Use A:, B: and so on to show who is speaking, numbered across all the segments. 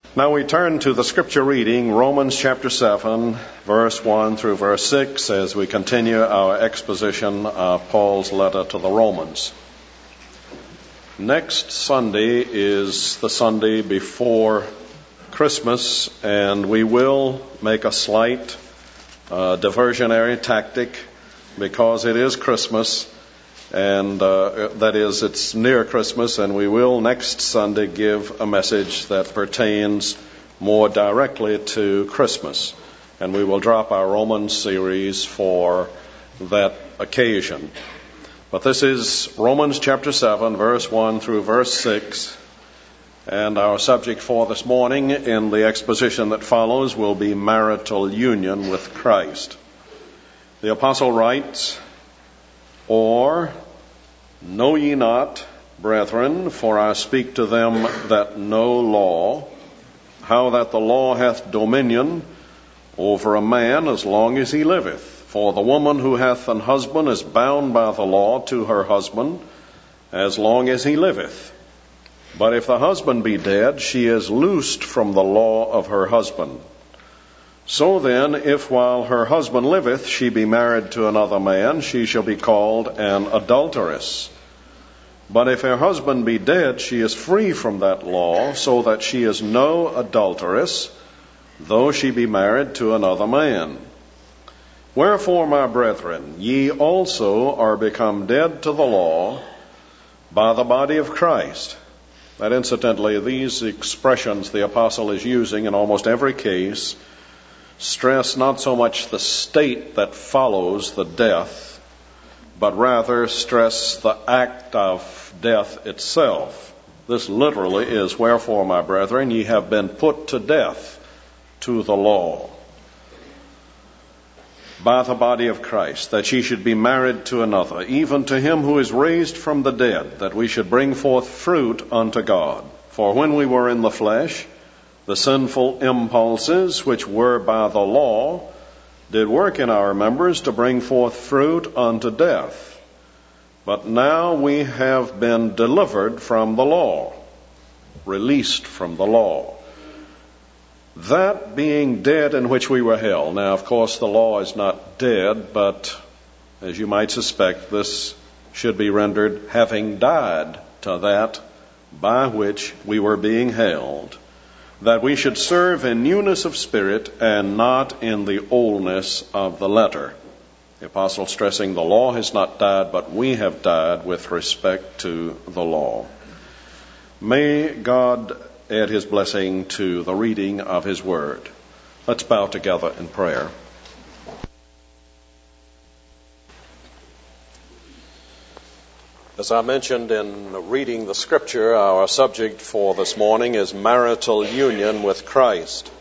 A: Now we turn to the scripture reading, Romans chapter 7, verse 1 through verse 6, as we continue our exposition of Paul's letter to the Romans. Next Sunday is the Sunday before Christmas, and we will make a slight diversionary tactic because it is Christmas, and that is, it's near Christmas, and we will next Sunday give a message that pertains more directly to Christmas. And we will drop our Romans series for that occasion. But this is Romans chapter 7, verse 1 through verse 6. And our subject for this morning in the exposition that follows will be marital union with Christ. The apostle writes, "Or, know ye not, brethren, for I speak to them that know law, how that the law hath dominion over a man as long as he liveth. For the woman who hath an husband is bound by the law to her husband as long as he liveth. But if the husband be dead, she is loosed from the law of her husband. So then, if while her husband liveth she be married to another man, she shall be called an adulteress. But if her husband be dead, she is free from that law, so that she is no adulteress, though she be married to another man. Wherefore, my brethren, ye also are become dead to the law by the body of Christ." That incidentally, these expressions the apostle is using in almost every case stress not so much the state that follows the death, but rather stress the act of death itself. This literally is, "Wherefore, my brethren, ye have been put to death to the law by the body of Christ, that ye should be married to another, even to him who is raised from the dead, that we should bring forth fruit unto God. For when we were in the flesh, the sinful impulses which were by the law did work in our members to bring forth fruit unto death. But now we have been delivered from the law," released from the law, "that being dead in which we were held." Now, of course, the law is not dead, but as you might suspect, this should be rendered having died to that by which we were being held, that we should serve in newness of spirit and not in the oldness of the letter. The apostle stressing the law has not died, but we have died with respect to the law. May God add his blessing to the reading of his word. Let's bow together in prayer. As I mentioned in reading the scripture, our subject for this morning is marital union with Christ.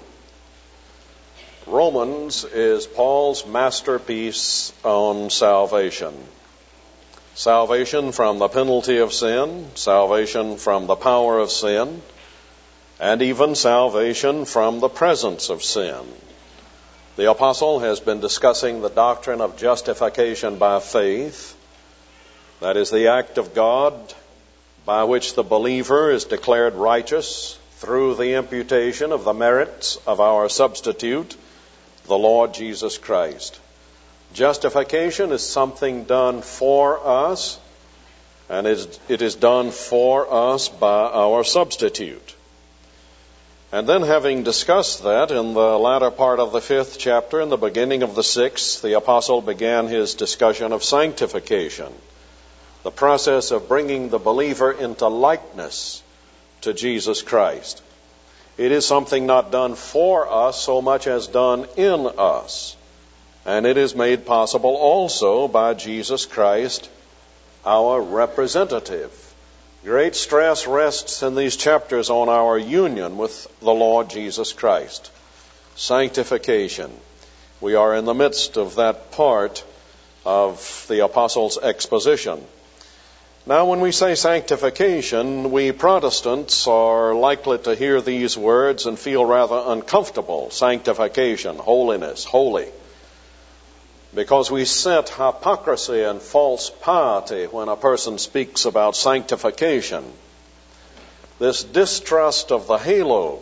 A: Romans is Paul's masterpiece on salvation. Salvation from the penalty of sin, salvation from the power of sin, and even salvation from the presence of sin. The apostle has been discussing the doctrine of justification by faith. That is the act of God by which the believer is declared righteous through the imputation of the merits of our substitute, the Lord Jesus Christ. Justification is something done for us, and it is done for us by our substitute. And then, having discussed that in the latter part of the 5th chapter and the beginning of the 6th, the apostle began his discussion of sanctification, the process of bringing the believer into likeness to Jesus Christ. It is something not done for us so much as done in us. And it is made possible also by Jesus Christ, our representative. Great stress rests in these chapters on our union with the Lord Jesus Christ. Sanctification. We are in the midst of that part of the apostle's exposition. Now, when we say sanctification, we Protestants are likely to hear these words and feel rather uncomfortable. Sanctification, holiness, holy. Because we scent hypocrisy and false piety when a person speaks about sanctification. This distrust of the halo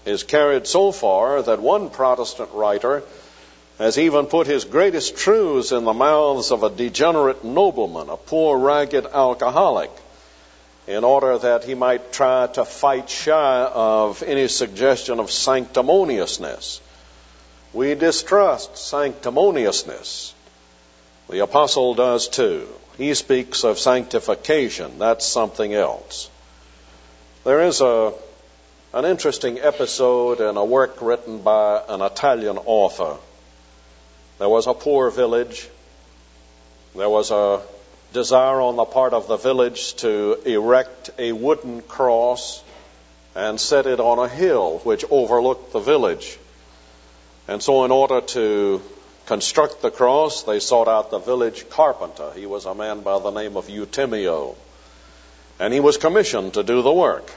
A: is carried so far that one Protestant writer has even put his greatest truths in the mouths of a degenerate nobleman, a poor, ragged alcoholic, in order that he might try to fight shy of any suggestion of sanctimoniousness. We distrust sanctimoniousness. The apostle does too. He speaks of sanctification. That's something else. There is an interesting episode in a work written by an Italian author. There was a poor village. There was a desire on the part of the village to erect a wooden cross and set it on a hill which overlooked the village. And so in order to construct the cross, they sought out the village carpenter. He was a man by the name of Eutimio. And he was commissioned to do the work.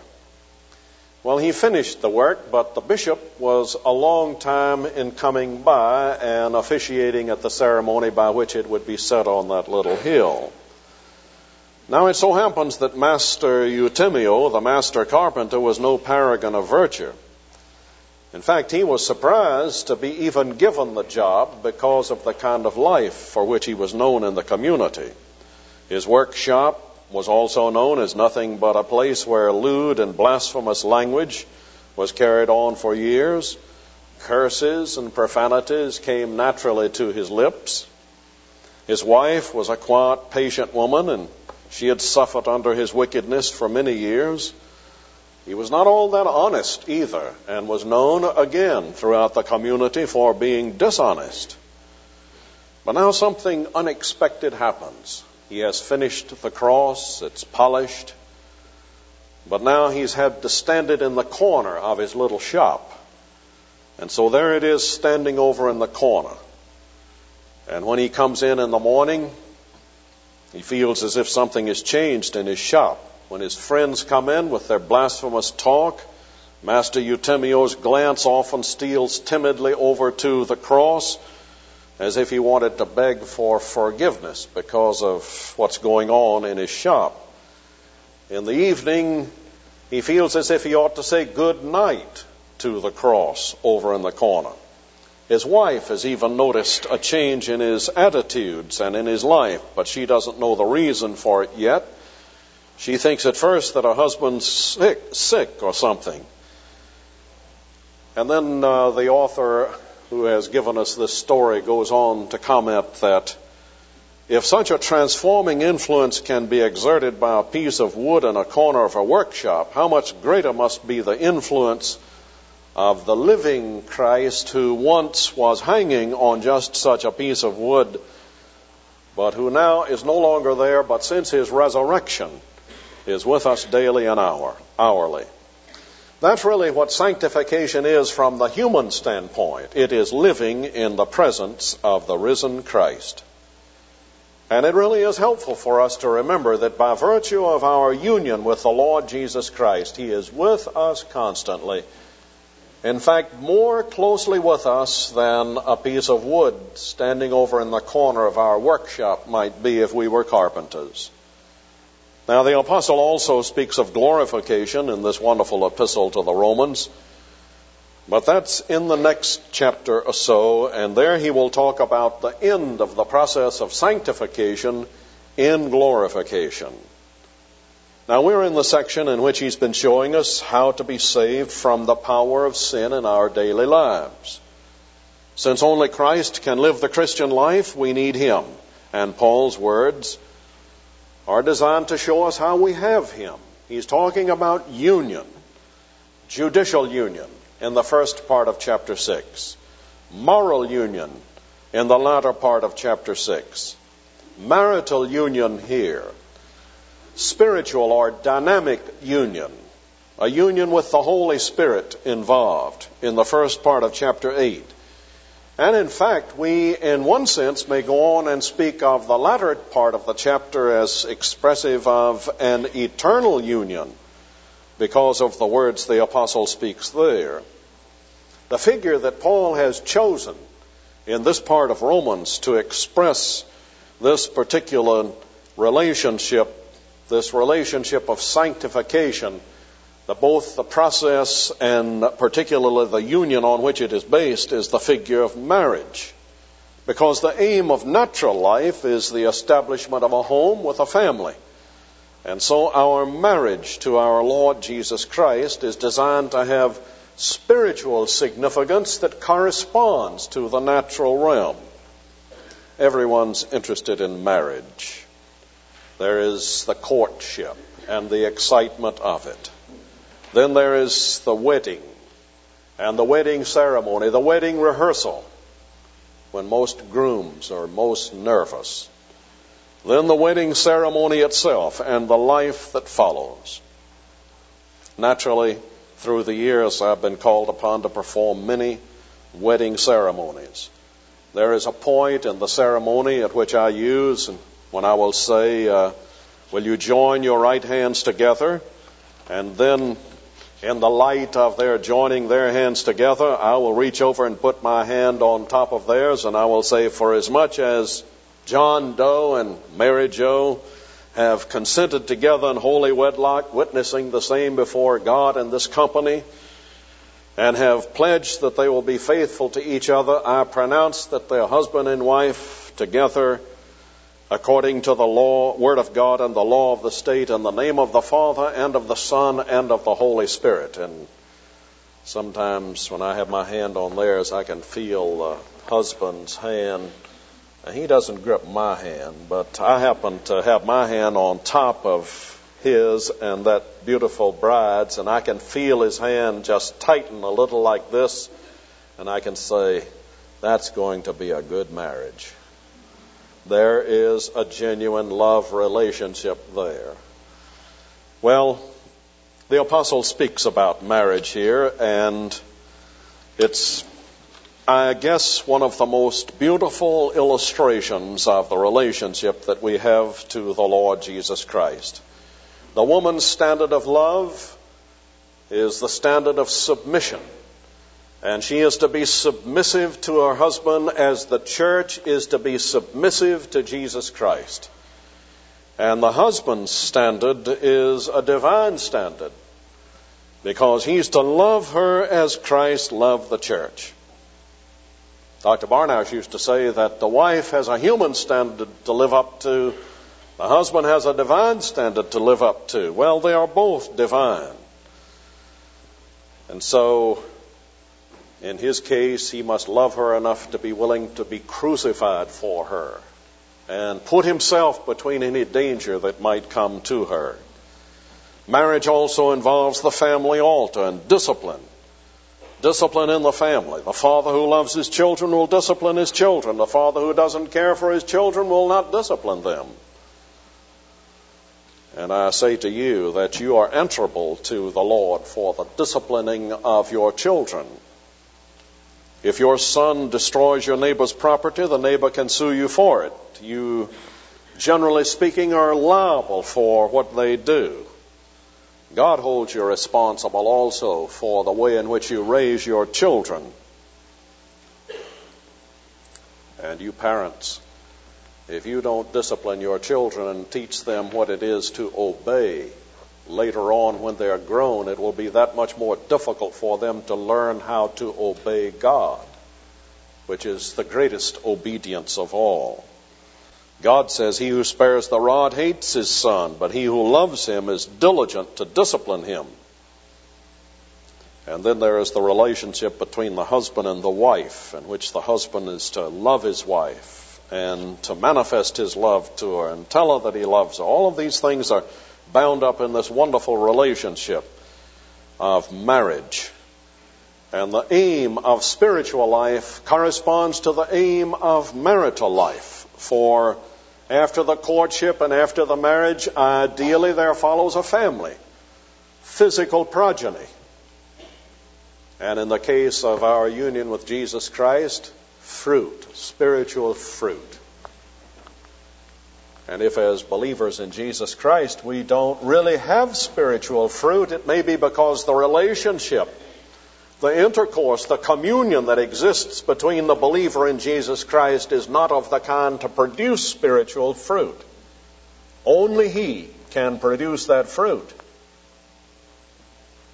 A: Well, he finished the work, but the bishop was a long time in coming by and officiating at the ceremony by which it would be set on that little hill. Now it so happens that Master Eutimio, the master carpenter, was no paragon of virtue. In fact, he was surprised to be even given the job because of the kind of life for which he was known in the community. His workshop was also known as nothing but a place where lewd and blasphemous language was carried on for years. Curses and profanities came naturally to his lips. His wife was a quiet, patient woman, and she had suffered under his wickedness for many years. He was not all that honest either, and was known again throughout the community for being dishonest. But now something unexpected happens. He has finished the cross, it's polished, but now he's had to stand it in the corner of his little shop. And so there it is standing over in the corner. And when he comes in the morning, he feels as if something has changed in his shop. When his friends come in with their blasphemous talk, Master Eutimio's glance often steals timidly over to the cross, as if he wanted to beg for forgiveness because of what's going on in his shop. In the evening, he feels as if he ought to say good night to the cross over in the corner. His wife has even noticed a change in his attitudes and in his life, but she doesn't know the reason for it yet. She thinks at first that her husband's sick or something. And then the author who has given us this story goes on to comment that if such a transforming influence can be exerted by a piece of wood in a corner of a workshop, how much greater must be the influence of the living Christ who once was hanging on just such a piece of wood, but who now is no longer there, but since his resurrection is with us daily and hourly. That's really what sanctification is from the human standpoint. It is living in the presence of the risen Christ. And it really is helpful for us to remember that by virtue of our union with the Lord Jesus Christ, He is with us constantly. In fact, more closely with us than a piece of wood standing over in the corner of our workshop might be if we were carpenters. Now, the apostle also speaks of glorification in this wonderful epistle to the Romans, but that's in the next chapter or so, and there he will talk about the end of the process of sanctification in glorification. Now, we're in the section in which he's been showing us how to be saved from the power of sin in our daily lives. Since only Christ can live the Christian life, we need Him. And Paul's words are designed to show us how we have Him. He's talking about union, judicial union in the first part of chapter 6, moral union in the latter part of chapter 6, marital union here, spiritual or dynamic union, a union with the Holy Spirit involved in the first part of chapter 8. And in fact, we, in one sense, may go on and speak of the latter part of the chapter as expressive of an eternal union because of the words the apostle speaks there. The figure that Paul has chosen in this part of Romans to express this particular relationship, this relationship of sanctification Both the process and particularly the union on which it is based is the figure of marriage. Because the aim of natural life is the establishment of a home with a family. And so our marriage to our Lord Jesus Christ is designed to have spiritual significance that corresponds to the natural realm. Everyone's interested in marriage. There is the courtship and the excitement of it. Then there is the wedding and the wedding ceremony, the wedding rehearsal, when most grooms are most nervous. Then the wedding ceremony itself and the life that follows. Naturally, through the years, I've been called upon to perform many wedding ceremonies. There is a point in the ceremony at which I use when I will say, will you join your right hands together? And then in the light of their joining their hands together, I will reach over and put my hand on top of theirs, and I will say, for as much as John Doe and Mary Jo have consented together in holy wedlock, witnessing the same before God and this company, and have pledged that they will be faithful to each other, I pronounce that they are husband and wife together according to the law, word of God and the law of the state, in the name of the Father and of the Son and of the Holy Spirit. And sometimes when I have my hand on theirs, I can feel the husband's hand. And he doesn't grip my hand, but I happen to have my hand on top of his and that beautiful bride's, and I can feel his hand just tighten a little like this, and I can say, that's going to be a good marriage. There is a genuine love relationship there. Well, the apostle speaks about marriage here, and it's, I guess, one of the most beautiful illustrations of the relationship that we have to the Lord Jesus Christ. The woman's standard of love is the standard of submission. And she is to be submissive to her husband as the church is to be submissive to Jesus Christ. And the husband's standard is a divine standard, because he's to love her as Christ loved the church. Dr. Barnhouse used to say that the wife has a human standard to live up to, the husband has a divine standard to live up to. Well, they are both divine. And so, in his case, he must love her enough to be willing to be crucified for her and put himself between any danger that might come to her. Marriage also involves the family altar and discipline. Discipline in the family. The father who loves his children will discipline his children. The father who doesn't care for his children will not discipline them. And I say to you that you are answerable to the Lord for the disciplining of your children. If your son destroys your neighbor's property, the neighbor can sue you for it. You, generally speaking, are liable for what they do. God holds you responsible also for the way in which you raise your children. And you parents, if you don't discipline your children and teach them what it is to obey, later on when they're grown, it will be that much more difficult for them to learn how to obey God, which is the greatest obedience of all. God says, he who spares the rod hates his son, but he who loves him is diligent to discipline him. And then there is the relationship between the husband and the wife, in which the husband is to love his wife and to manifest his love to her and tell her that he loves her. All of these things are bound up in this wonderful relationship of marriage. And the aim of spiritual life corresponds to the aim of marital life. For after the courtship and after the marriage, ideally there follows a family, physical progeny. And in the case of our union with Jesus Christ, fruit, spiritual fruit. And if as believers in Jesus Christ we don't really have spiritual fruit, it may be because the relationship, the intercourse, the communion that exists between the believer and Jesus Christ is not of the kind to produce spiritual fruit. Only he can produce that fruit.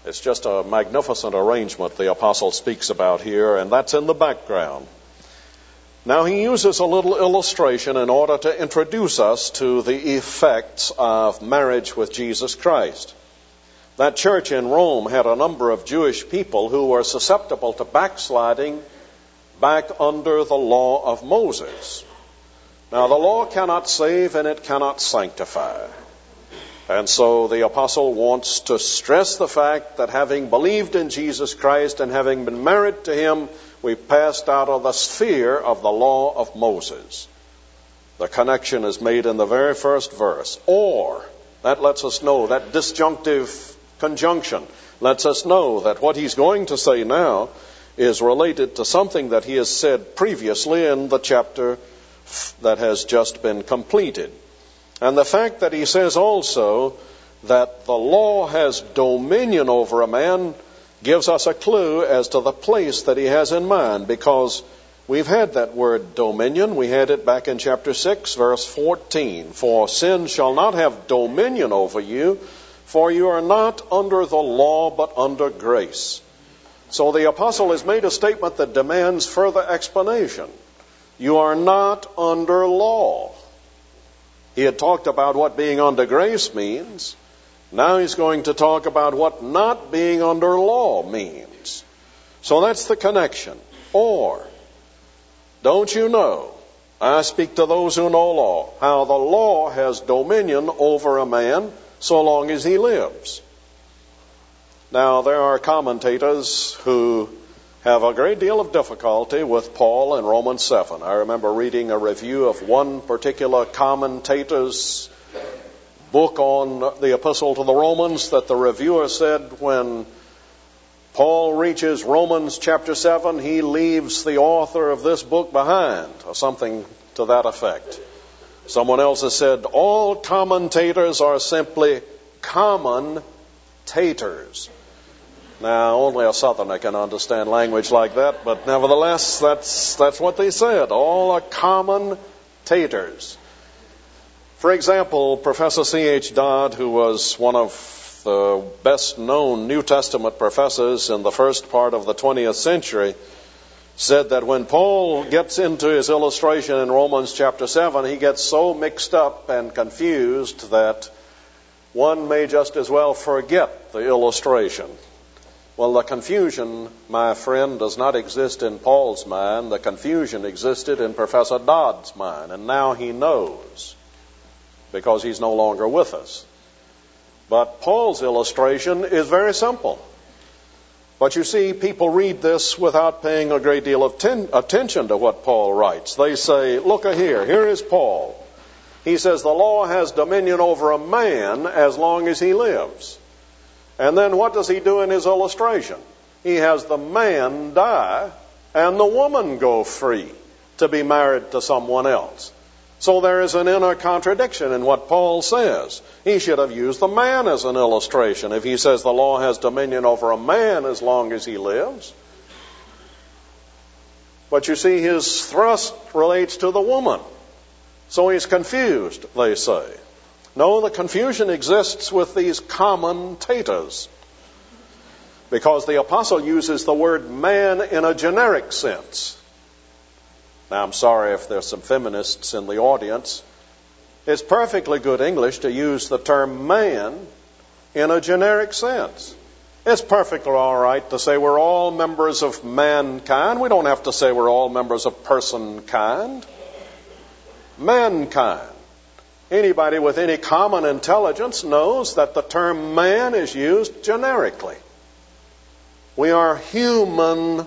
A: It's just a magnificent arrangement the apostle speaks about here, and that's in the background. Now he uses a little illustration in order to introduce us to the effects of marriage with Jesus Christ. That church in Rome had a number of Jewish people who were susceptible to backsliding back under the law of Moses. Now the law cannot save and it cannot sanctify. And so the apostle wants to stress the fact that having believed in Jesus Christ and having been married to him, we've passed out of the sphere of the law of Moses. The connection is made in the very first verse. Or, that lets us know, that disjunctive conjunction lets us know that what he's going to say now is related to something that he has said previously in the chapter that has just been completed. And the fact that he says also that the law has dominion over a man gives us a clue as to the place that he has in mind, because we've had that word dominion. We had it back in chapter 6, verse 14. For sin shall not have dominion over you, for you are not under the law, but under grace. So the apostle has made a statement that demands further explanation. You are not under law. He had talked about what being under grace means. Now he's going to talk about what not being under law means. So that's the connection. Or, don't you know, I speak to those who know law, how the law has dominion over a man so long as he lives. Now, there are commentators who have a great deal of difficulty with Paul in Romans 7. I remember reading a review of one particular commentator's book on the Epistle to the Romans, that the reviewer said when Paul reaches Romans chapter 7, he leaves the author of this book behind, or something to that effect. Someone else has said, all commentators are simply common-tators. Now, only a southerner can understand language like that, but nevertheless, that's what they said. All are common-tators. For example, Professor C.H. Dodd, who was one of the best-known New Testament professors in the first part of the 20th century, said that when Paul gets into his illustration in Romans chapter 7, he gets so mixed up and confused that one may just as well forget the illustration. Well, the confusion, my friend, does not exist in Paul's mind. The confusion existed in Professor Dodd's mind, and now he knows, because he's no longer with us. But Paul's illustration is very simple. But you see, people read this without paying a great deal of attention to what Paul writes. They say, look here is Paul. He says the law has dominion over a man as long as he lives. And then what does he do in his illustration? He has the man die and the woman go free to be married to someone else. So there is an inner contradiction in what Paul says. He should have used the man as an illustration if he says the law has dominion over a man as long as he lives. But you see, his thrust relates to the woman. So he's confused, they say. No, the confusion exists with these commentators, because the apostle uses the word man in a generic sense. Now, I'm sorry if there's some feminists in the audience. It's perfectly good English to use the term man in a generic sense. It's perfectly all right to say we're all members of mankind. We don't have to say we're all members of person-kind. Mankind. Anybody with any common intelligence knows that the term man is used generically. We are human,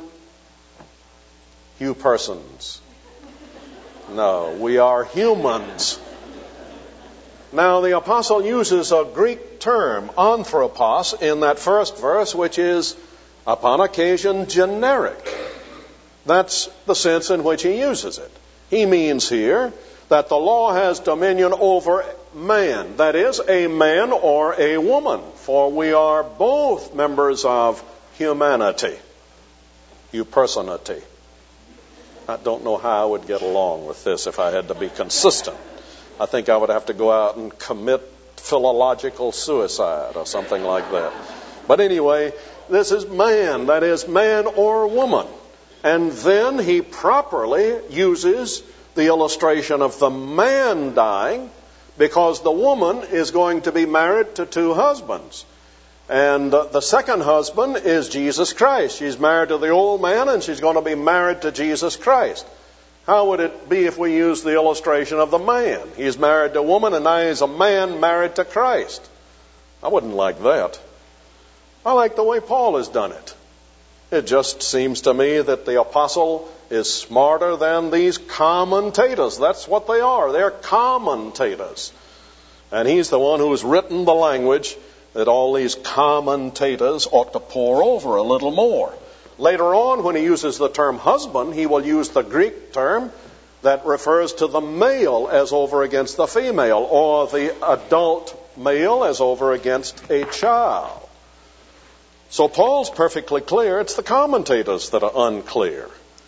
A: persons. No, we are humans. Now, the apostle uses a Greek term, anthropos, in that first verse, which is, upon occasion, generic. That's the sense in which he uses it. He means here that the law has dominion over man. That is, a man or a woman, for we are both members of humanity, personity. I don't know how I would get along with this if I had to be consistent. I think I would have to go out and commit philological suicide or something like that. But anyway, this is man, that is man or woman. And then he properly uses the illustration of the man dying, because the woman is going to be married to two husbands. And the second husband is Jesus Christ. She's married to the old man, and she's going to be married to Jesus Christ. How would it be if we use the illustration of the man? He's married to a woman, and now he's a man married to Christ. I wouldn't like that. I like the way Paul has done it. It just seems to me that the apostle is smarter than these commentators. That's what they are. They're commentators. And he's the one who has written the language that all these commentators ought to pore over a little more. Later on, when he uses the term husband, he will use the Greek term that refers to the male as over against the female, or the adult male as over against a child. So Paul's perfectly clear. It's the commentators that are unclear.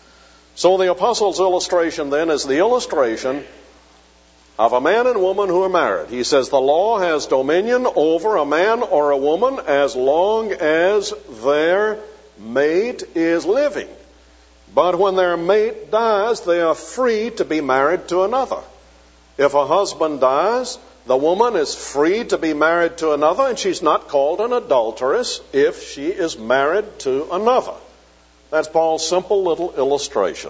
A: So the apostle's illustration then is the illustration of a man and woman who are married. He says the law has dominion over a man or a woman as long as their mate is living. But when their mate dies, they are free to be married to another. If a husband dies, the woman is free to be married to another, and she's not called an adulteress if she is married to another. That's Paul's simple little illustration.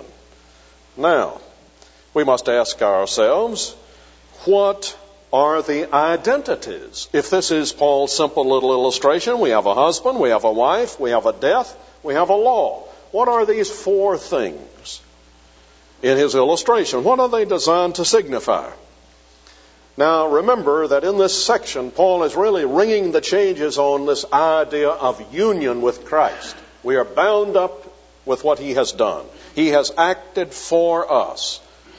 A: Now, we must ask ourselves, what are the identities? If this is Paul's simple little illustration, we have a husband, we have a wife, we have a death, we have a law. What are these four things in his illustration? What are they designed to signify? Now, remember that in this section, Paul is really ringing the changes on this idea of union with Christ. We are bound up with what he has done. He has acted for us.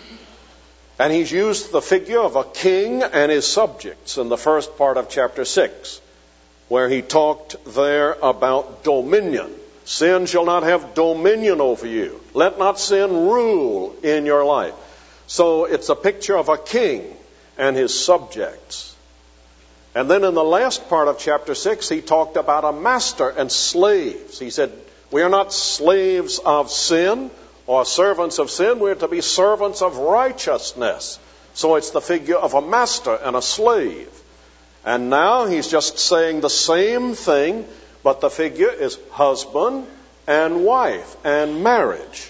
A: And he's used the figure of a king and his subjects in the first part of chapter 6, where he talked there about dominion. Sin shall not have dominion over you. Let not sin rule in your life. So it's a picture of a king and his subjects. And then in the last part of chapter 6, he talked about a master and slaves. He said, we are not slaves of sin or servants of sin. We are to be servants of righteousness. So it's the figure of a master and a slave. And now he's just saying the same thing, but the figure is husband and wife and marriage.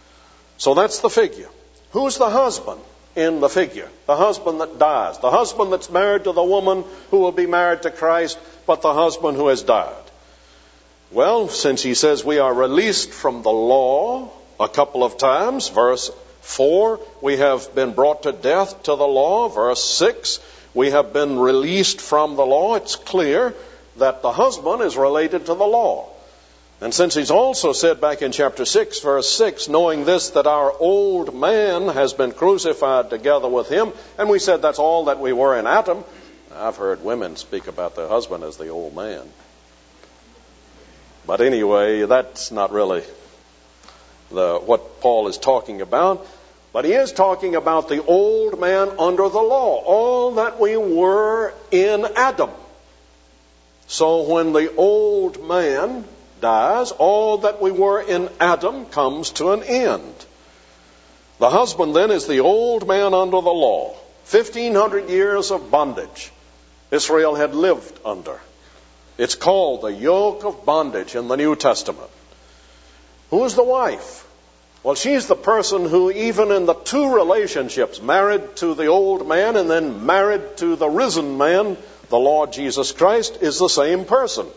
A: So that's the figure. Who's the husband in the figure? The husband that dies. The husband that's married to the woman who will be married to Christ, but the husband who has died. Well, since he says we are released from the law a couple of times, verse 4, we have been brought to death to the law. Verse 6, we have been released from the law. It's clear that the husband is related to the law. And since he's also said back in chapter 6, verse 6, knowing this, that our old man has been crucified together with him, and we said that's all that we were in Adam. I've heard women speak about their husband as the old man. But anyway, that's not really what Paul is talking about. But he is talking about the old man under the law, all that we were in Adam. So when the old man dies, all that we were in Adam comes to an end. The husband then is the old man under the law. 1,500 years of bondage Israel had lived under. It's called the yoke of bondage in the New Testament. Who is the wife? Well, she's the person who, even in the two relationships, married to the old man and then married to the risen man, the Lord Jesus Christ, is the same person.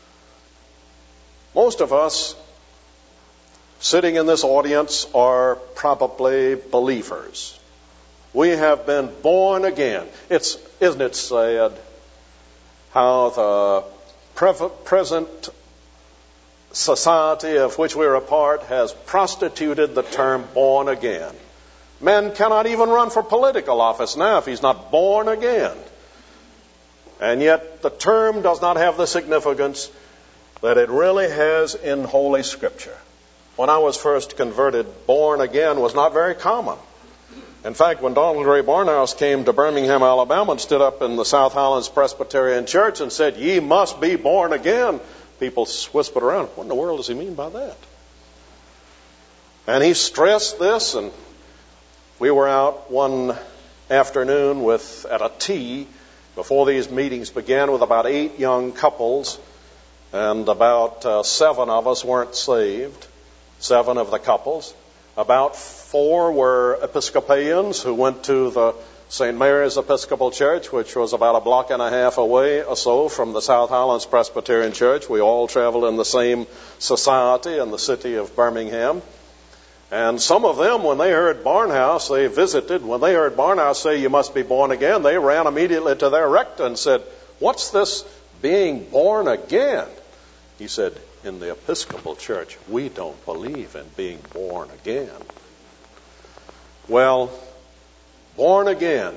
A: Most of us sitting in this audience are probably believers. We have been born again. Isn't it sad how the present society of which we're a part has prostituted the term born again? Man cannot even run for political office now if he's not born again. And yet the term does not have the significance that it really has in Holy Scripture. When I was first converted, born again was not very common. In fact, when Donald Ray Barnhouse came to Birmingham, Alabama, and stood up in the South Highlands Presbyterian Church and said, "Ye must be born again," people whispered around, what in the world does he mean by that? And he stressed this, and we were out one afternoon at a tea before these meetings began with about 8 young couples, and about 7 of us weren't saved, 7 of the couples. About 4 were Episcopalians who went to the St. Mary's Episcopal Church, which was about a block and a half away or so from the South Highlands Presbyterian Church. We all traveled in the same society in the city of Birmingham. And some of them, when they heard Barnhouse, they visited. When they heard Barnhouse say, you must be born again, they ran immediately to their rector and said, what's this being born again? He said, in the Episcopal Church, we don't believe in being born again. Well, born again.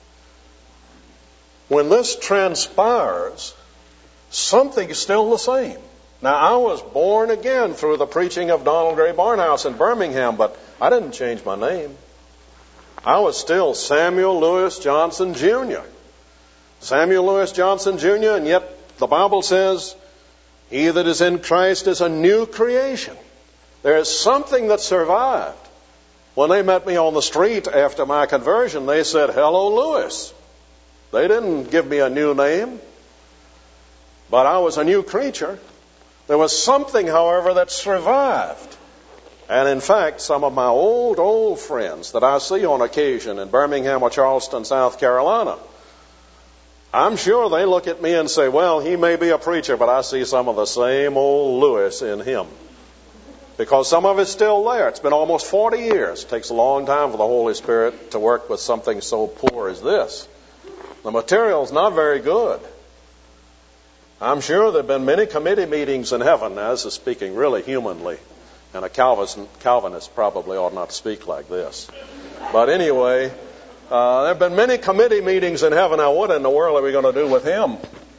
A: When this transpires, something's still the same. Now, I was born again through the preaching of Donald Gray Barnhouse in Birmingham, but I didn't change my name. I was still Samuel Lewis Johnson, Jr. Samuel Lewis Johnson, Jr., and yet the Bible says, he that is in Christ is a new creation. There is something that survived. When they met me on the street after my conversion, they said, hello, Lewis. They didn't give me a new name, but I was a new creature. There was something, however, that survived. And in fact, some of my old friends that I see on occasion in Birmingham or Charleston, South Carolina, I'm sure they look at me and say, well, he may be a preacher, but I see some of the same old Lewis in him. Because some of it's still there. It's been almost 40 years. It takes a long time for the Holy Spirit to work with something so poor as this. The material's not very good. I'm sure there have been many committee meetings in heaven, as is speaking really humanly. And a Calvinist probably ought not speak like this. But anyway, there have been many committee meetings in heaven. Now, what in the world are we going to do with him?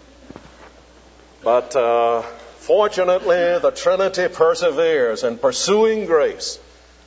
A: But fortunately, the Trinity perseveres in pursuing grace.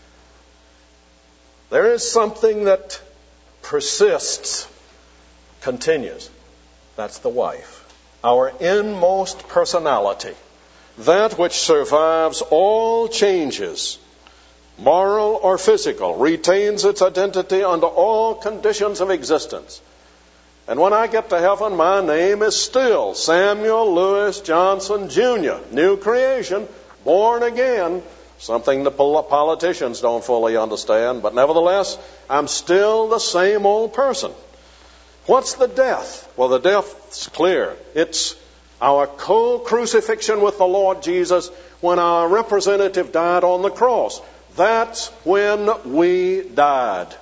A: There is something that persists, continues. That's the wife. Our inmost personality, that which survives all changes, moral or physical, retains its identity under all conditions of existence. And when I get to heaven, my name is still Samuel Lewis Johnson, Jr., new creation, born again, something the politicians don't fully understand, but nevertheless, I'm still the same old person. What's the death? Well, the death's clear. It's our co-crucifixion with the Lord Jesus when our representative died on the cross. That's when we died.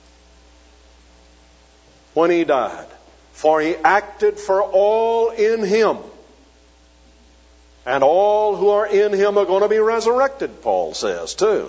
A: When he died. For he acted for all in him. And all who are in him are going to be resurrected, Paul says, too.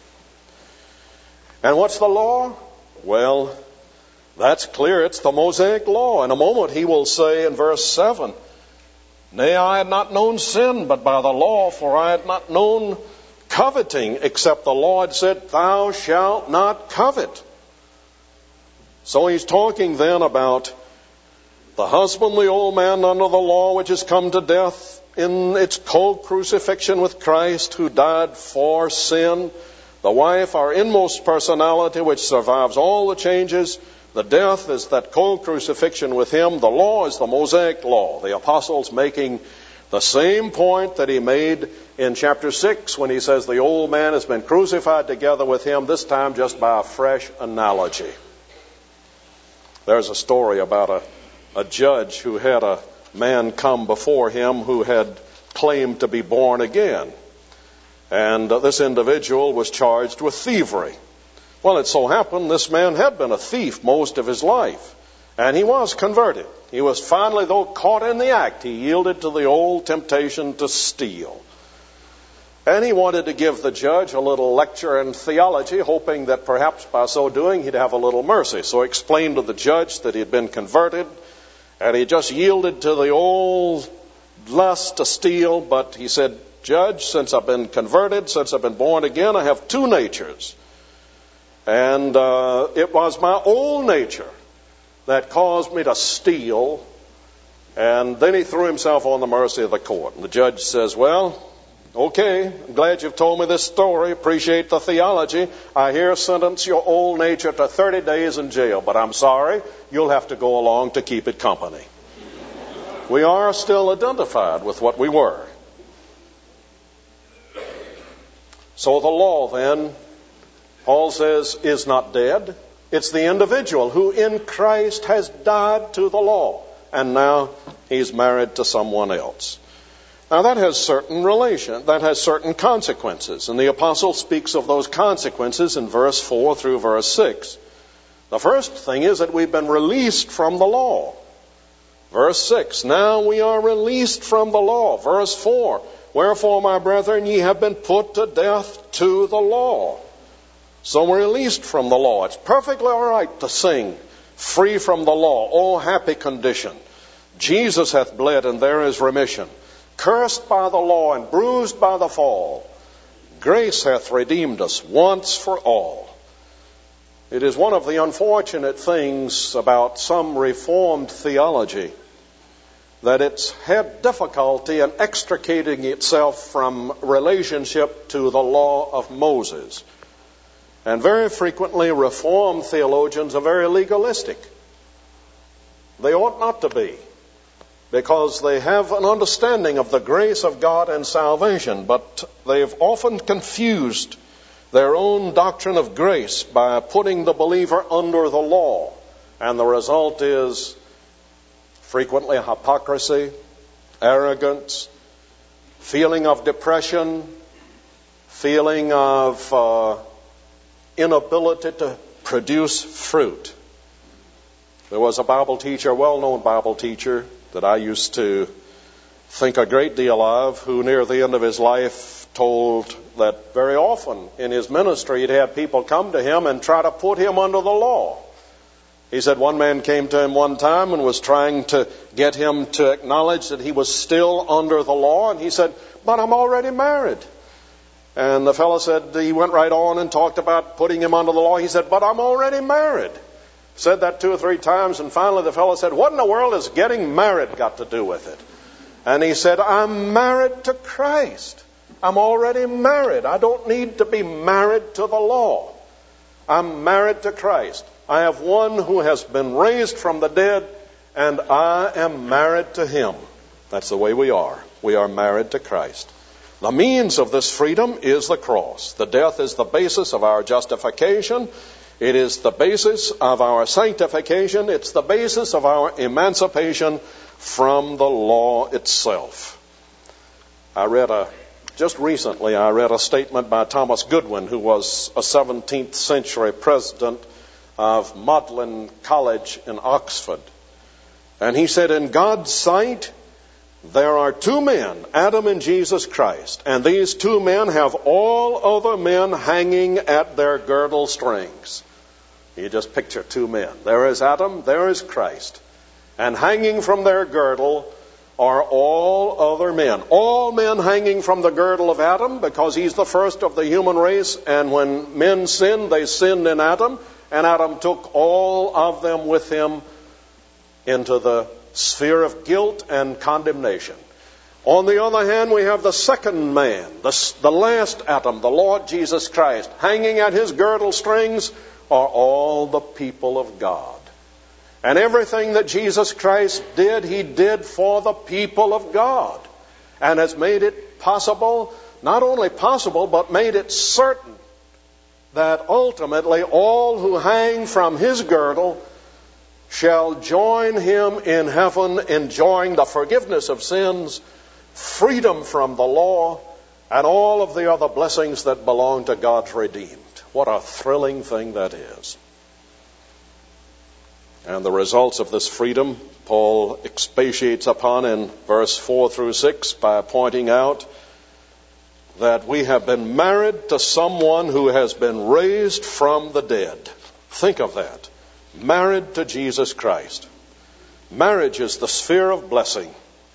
A: And what's the law? Well, that's clear. It's the Mosaic law. In a moment he will say in verse 7, nay, I had not known sin but by the law, for I had not known coveting, except the Lord said, thou shalt not covet. So he's talking then about the husband, the old man under the law, which has come to death in its co-crucifixion with Christ, who died for sin. The wife, our inmost personality, which survives all the changes. The death is that co-crucifixion with him. The law is the Mosaic law. The apostles making the same point that he made in chapter 6 when he says the old man has been crucified together with him, this time just by a fresh analogy. There's a story about a judge who had a man come before him who had claimed to be born again. And this individual was charged with thievery. Well, it so happened this man had been a thief most of his life, and he was converted. He was finally, though, caught in the act. He yielded to the old temptation to steal. And he wanted to give the judge a little lecture in theology, hoping that perhaps by so doing he'd have a little mercy. So he explained to the judge that he had been converted, and he just yielded to the old lust to steal. But he said, Judge, since I've been converted, since I've been born again, I have two natures. And it was my old nature that caused me to steal And then he threw himself on the mercy of the court. And the judge says, well, okay, I'm glad you've told me this story. Appreciate the theology. I here sentence your old nature to 30 days in jail. But I'm sorry, you'll have to go along to keep it company. We are still identified with what we were. So the law then, Paul says, is not dead. It's the individual who in Christ has died to the law. And now he's married to someone else. Now that has certain consequences. And the apostle speaks of those consequences in verse 4 through verse 6. The first thing is that we've been released from the law. Verse 6, now we are released from the law. Verse 4, wherefore, my brethren, ye have been put to death to the law. So we're released from the law. It's perfectly all right to sing, free from the law. Oh, happy condition. Jesus hath bled, and there is remission. Cursed by the law and bruised by the fall, grace hath redeemed us once for all. It is one of the unfortunate things about some Reformed theology that it's had difficulty in extricating itself from relationship to the law of Moses. And very frequently Reformed theologians are very legalistic. They ought not to be, because they have an understanding of the grace of God and salvation, but they've often confused their own doctrine of grace by putting the believer under the law. And the result is frequently hypocrisy, arrogance, feeling of depression, feeling of inability to produce fruit. There was a Bible teacher, well-known Bible teacher, that I used to think a great deal of, who near the end of his life told that very often in his ministry he'd had people come to him and try to put him under the law. He said one man came to him one time and was trying to get him to acknowledge that he was still under the law, and he said, but I'm already married. And the fellow said, he went right on and talked about putting him under the law. He said, but I'm already married. Said that 2 or 3 times, and finally the fellow said, what in the world has getting married got to do with it? And he said, I'm married to Christ. I'm already married. I don't need to be married to the law. I'm married to Christ. I have one who has been raised from the dead, and I am married to him. That's the way we are. We are married to Christ. The means of this freedom is the cross. The death is the basis of our justification. It is the basis of our sanctification. It's the basis of our emancipation from the law itself. Just recently I read a statement by Thomas Goodwin, who was a 17th century president of Magdalen College in Oxford. And he said, in God's sight, there are 2 men, Adam and Jesus Christ, and these 2 men have all other men hanging at their girdle strings. You just picture 2 men. There is Adam, there is Christ. And hanging from their girdle are all other men. All men hanging from the girdle of Adam, because he's the first of the human race, and when men sinned, they sinned in Adam, and Adam took all of them with him into the sphere of guilt and condemnation. On the other hand, we have the second man, the last Adam, the Lord Jesus Christ. Hanging at his girdle strings are all the people of God. And everything that Jesus Christ did, he did for the people of God, and has made it possible, not only possible, but made it certain that ultimately all who hang from his girdle shall join him in heaven, enjoying the forgiveness of sins, freedom from the law, and all of the other blessings that belong to God's redeemed. What a thrilling thing that is. And the results of this freedom, Paul expatiates upon in verse 4 through 6 by pointing out that we have been married to someone who has been raised from the dead. Think of that. Married to Jesus Christ. Marriage is the sphere of blessing.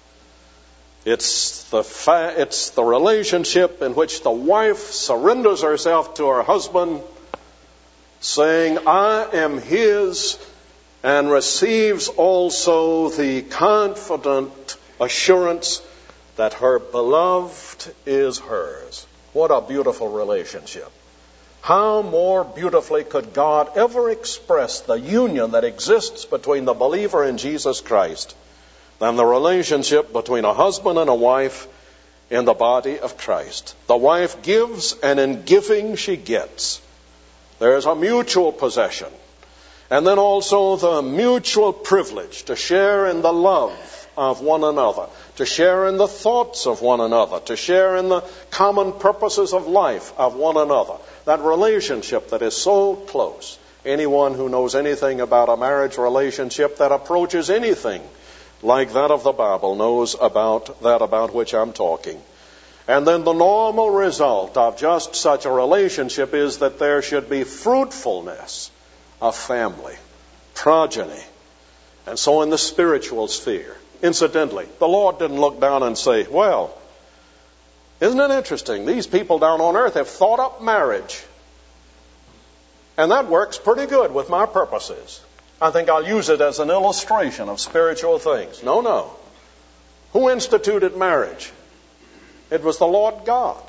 A: It's the relationship in which the wife surrenders herself to her husband, saying, I am his and receives also the confident assurance that her beloved is hers. What a beautiful relationship. How more beautifully could God ever express the union that exists between the believer and Jesus Christ than the relationship between a husband and a wife in the body of Christ? The wife gives, and in giving she gets. There's a mutual possession. And then also the mutual privilege to share in the love of one another, to share in the thoughts of one another, to share in the common purposes of life of one another. That relationship that is so close. Anyone who knows anything about a marriage relationship that approaches anything like that of the Bible knows about that about which I'm talking. And then the normal result of just such a relationship is that there should be fruitfulness of family, progeny, and so in the spiritual sphere. Incidentally, the Lord didn't look down and say, well, isn't it interesting? These people down on earth have thought up marriage. And that works pretty good with my purposes. I think I'll use it as an illustration of spiritual things. No. Who instituted marriage? It was the Lord God.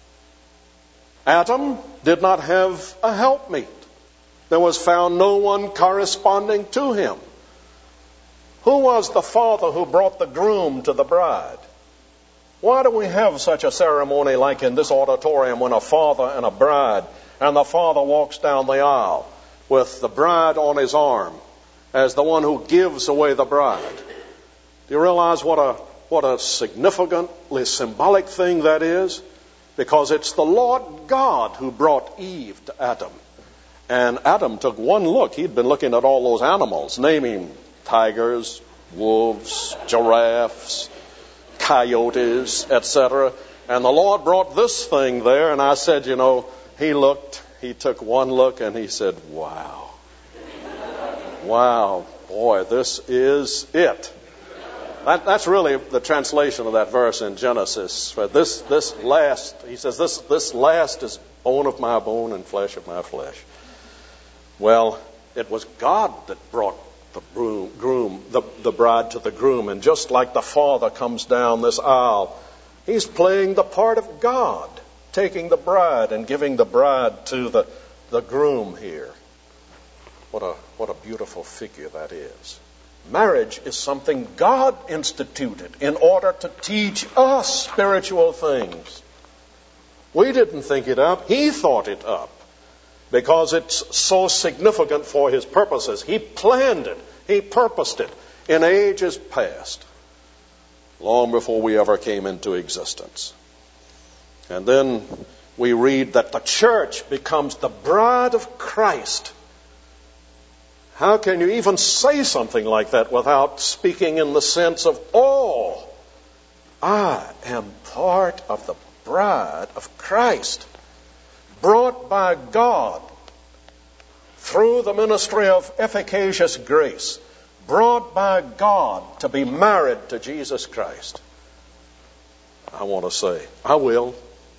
A: Adam did not have a helpmeet. There was found no one corresponding to him. Who was the father who brought the groom to the bride? Why do we have such a ceremony like in this auditorium when a father and a bride, and the father walks down the aisle with the bride on his arm as the one who gives away the bride? Do you realize what a significantly symbolic thing that is? Because it's the Lord God who brought Eve to Adam. And Adam took one look. He'd been looking at all those animals, naming tigers, wolves, giraffes, coyotes, etc. And the Lord brought this thing there, and I said, he took one look and he said, wow. Wow, boy, this is it. That's really the translation of that verse in Genesis. For this last, he says, this last is bone of my bone and flesh of my flesh. Well, it was God that brought the bride to the groom. And just like the father comes down this aisle, he's playing the part of God, taking the bride and giving the bride to the groom here. What a beautiful figure that is. Marriage is something God instituted in order to teach us spiritual things. We didn't think it up. He thought it up because it's so significant for His purposes. He planned it. He purposed it in ages past, long before we ever came into existence. And then we read that the church becomes the bride of Christ. How can you even say something like that without speaking in the sense of awe? I am part of the bride of Christ, brought by God through the ministry of efficacious grace, brought by God to be married to Jesus Christ. I want to say, I will.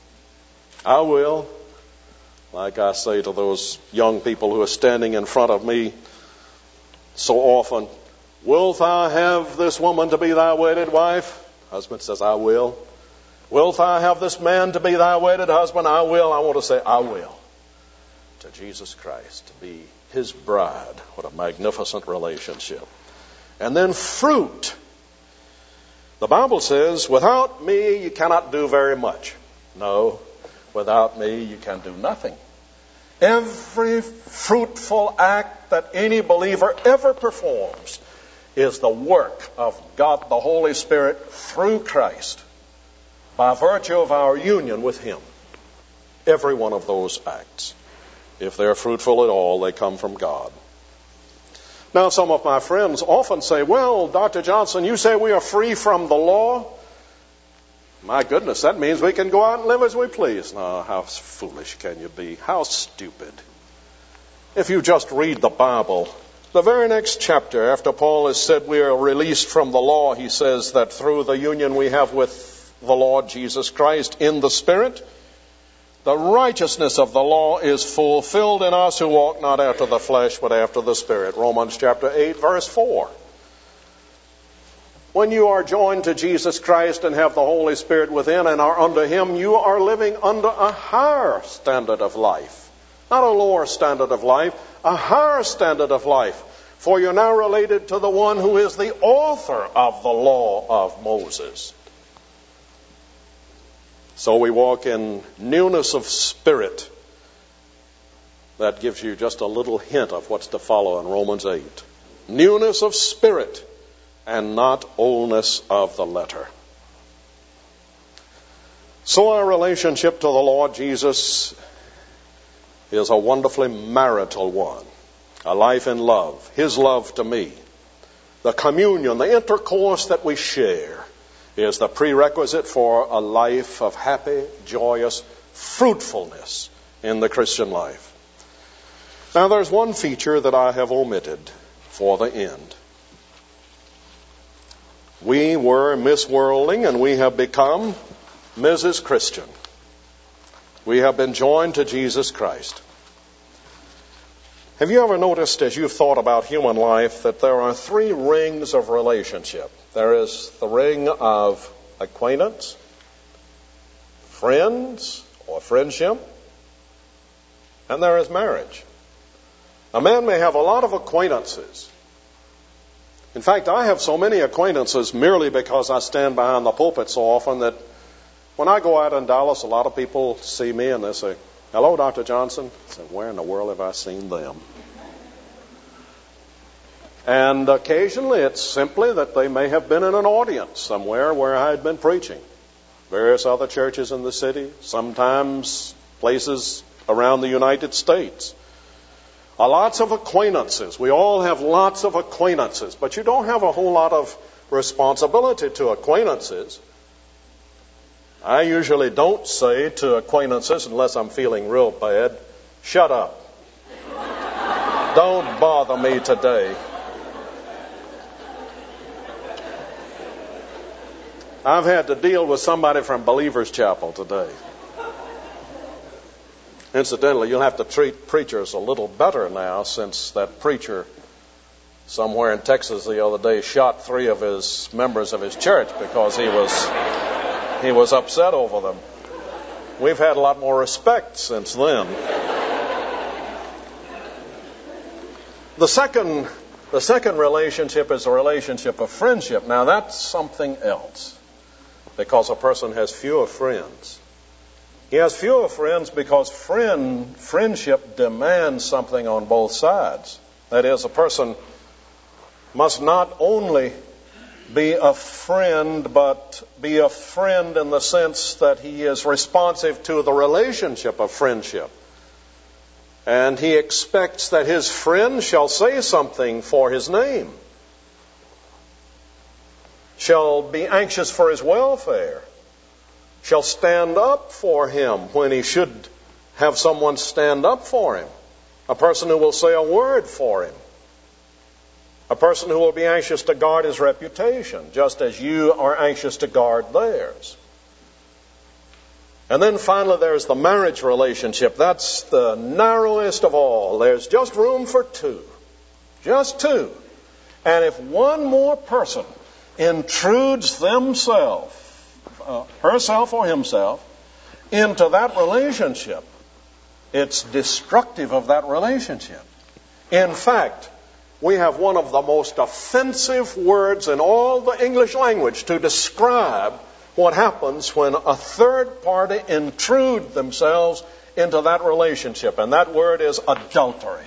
A: Like I say to those young people who are standing in front of me so often, wilt thou have this woman to be thy wedded wife? Husband says, I will. Wilt thou have this man to be thy wedded husband? I will. I want to say, I will. To Jesus Christ, to be His bride. What a magnificent relationship. And then fruit. The Bible says, without me you cannot do very much. No, without me you can do nothing. Every fruitful act that any believer ever performs is the work of God the Holy Spirit through Christ by virtue of our union with Him. Every one of those acts, if they're fruitful at all, they come from God. Now, some of my friends often say, well, Dr. Johnson, you say we are free from the law? My goodness, that means we can go out and live as we please. No, how foolish can you be? How stupid. If you just read the Bible, the very next chapter, after Paul has said we are released from the law, he says that through the union we have with the Lord Jesus Christ in the Spirit, The righteousness of the law is fulfilled in us who walk not after the flesh, but after the Spirit. Romans chapter 8, verse 4. When you are joined to Jesus Christ and have the Holy Spirit within and are under Him, you are living under a higher standard of life. Not a lower standard of life, a higher standard of life. For you're now related to the one who is the author of the law of Moses. So we walk in newness of spirit. That gives you just a little hint of what's to follow in Romans 8. Newness of spirit and not oldness of the letter. So our relationship to the Lord Jesus is a wonderfully marital one. A life in love. His love to me. The communion, the intercourse that we share is the prerequisite for a life of happy, joyous fruitfulness in the Christian life. Now there's one feature that I have omitted for the end. We were Miss Worldling and we have become Mrs. Christian. We have been joined to Jesus Christ. Have you ever noticed as you've thought about human life that there are three rings of relationship? There is the ring of acquaintance, friends or friendship, and there is marriage. A man may have a lot of acquaintances. In fact, I have so many acquaintances merely because I stand behind the pulpit so often that when I go out in Dallas, a lot of people see me and they say, "Hello, Dr. Johnson." I say, "Where in the world have I seen them?" And occasionally it's simply that they may have been in an audience somewhere where I had been preaching. Various other churches in the city, sometimes places around the United States. Lots of acquaintances. We all have lots of acquaintances, but you don't have a whole lot of responsibility to acquaintances. I usually don't say to acquaintances, unless I'm feeling real bad, "Shut up. Don't bother me today." I've had to deal with somebody from Believer's Chapel today. Incidentally, you'll have to treat preachers a little better now, since that preacher somewhere in Texas the other day shot 3 of his members of his church because he was upset over them. We've had a lot more respect since then. The second relationship is a relationship of friendship. Now that's something else, because a person has fewer friends. He has fewer friends because friendship demands something on both sides. That is, a person must not only be a friend, but be a friend in the sense that he is responsive to the relationship of friendship. And he expects that his friend shall say something for his name, shall be anxious for his welfare, shall stand up for him when he should have someone stand up for him. A person who will say a word for him. A person who will be anxious to guard his reputation, just as you are anxious to guard theirs. And then finally there's the marriage relationship. That's the narrowest of all. There's just room for 2. Just 2. And if one more person intrudes themselves, herself or himself, into that relationship, it's destructive of that relationship. In fact, we have one of the most offensive words in all the English language to describe what happens when a third party intrude themselves into that relationship, and that word is adultery.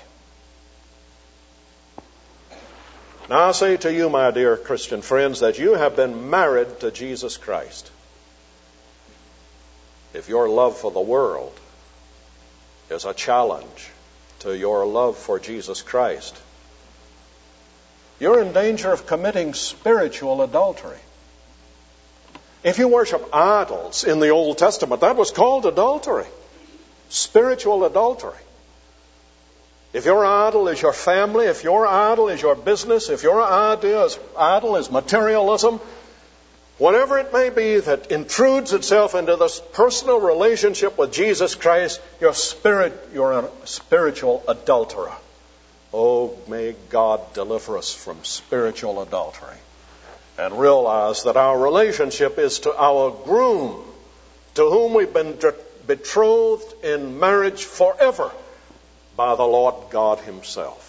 A: Now I say to you, my dear Christian friends, that you have been married to Jesus Christ. If your love for the world is a challenge to your love for Jesus Christ, you're in danger of committing spiritual adultery. If you worship idols in the Old Testament, that was called adultery. Spiritual adultery. If your idol is your family, if your idol is your business, if your idol is materialism,
B: whatever it may be that intrudes itself into this personal relationship with Jesus Christ, you're a spiritual adulterer. Oh, may God deliver us from spiritual adultery and realize that our relationship is to our groom, to whom we've been betrothed in marriage forever by the Lord God himself.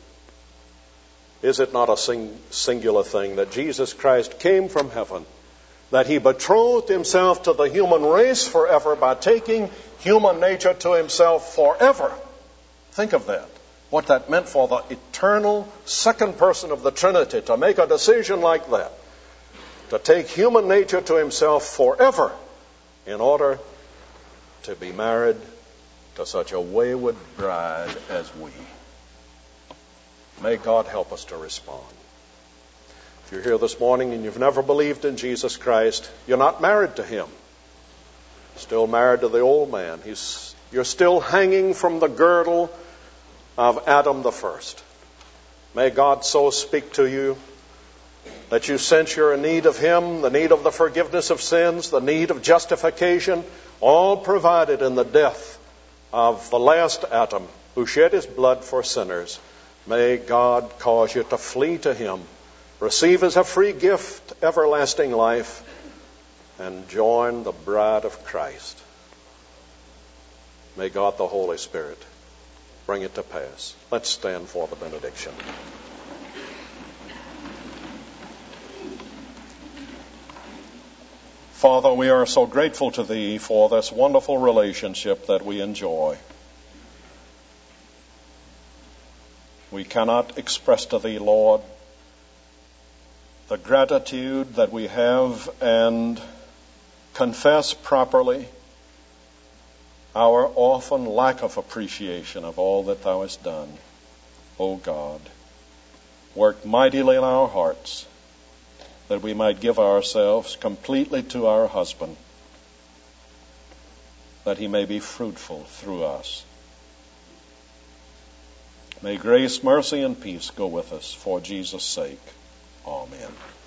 B: Is it not a singular thing that Jesus Christ came from heaven, that he betrothed himself to the human race forever by taking human nature to himself forever? Think of that. What that meant for the eternal second person of the Trinity to make a decision like that, to take human nature to himself forever in order to be married to such a wayward bride as we. May God help us to respond. If you're here this morning and you've never believed in Jesus Christ, you're not married to him. Still married to the old man. You're still hanging from the girdle of Adam the first. May God so speak to you that you sense you're in need of him, the need of the forgiveness of sins, the need of justification, all provided in the death of the last Adam who shed his blood for sinners. May God cause you to flee to him, receive as a free gift everlasting life, and join the bride of Christ. May God the Holy Spirit bring it to pass. Let's stand for the benediction. Father, we are so grateful to thee for this wonderful relationship that we enjoy. We cannot express to thee, Lord, the gratitude that we have and confess properly our often lack of appreciation of all that thou hast done. O God, work mightily in our hearts that we might give ourselves completely to our husband, that he may be fruitful through us. May grace, mercy, and peace go with us for Jesus' sake. Amen.